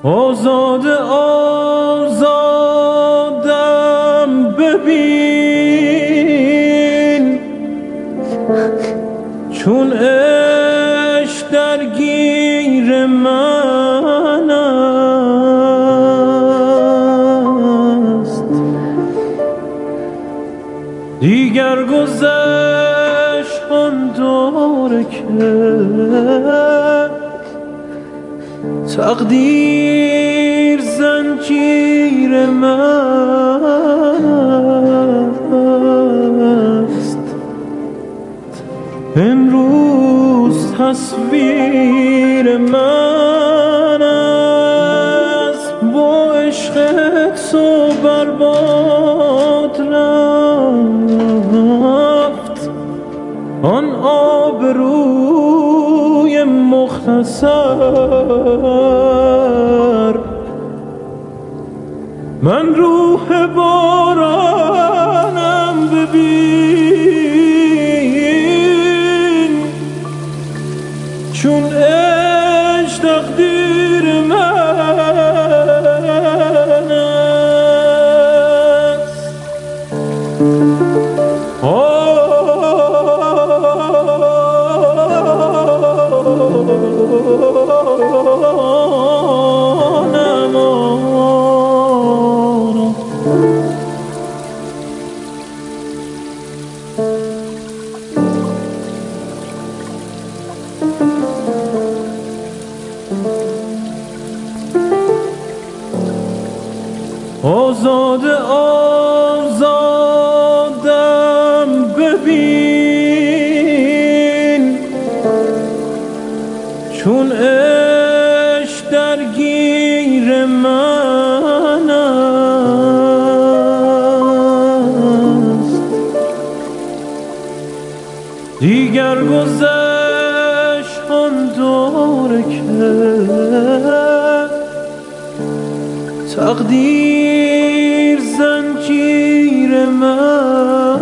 آزاد آزادم ببین، چون عشق درگیر من است. دیگر گذشت آن دور که تقدیر زنجیر من است. امروز تصویر من است، با عشق تو برباد رفت آن آبروی مختصر. من روح بارانم ببین، چون عشق تقدیر من است. آزاد آزادم ببین، چون عشق درگیر من است. دیگر گذشت آن دور که تقدیر زنجیر من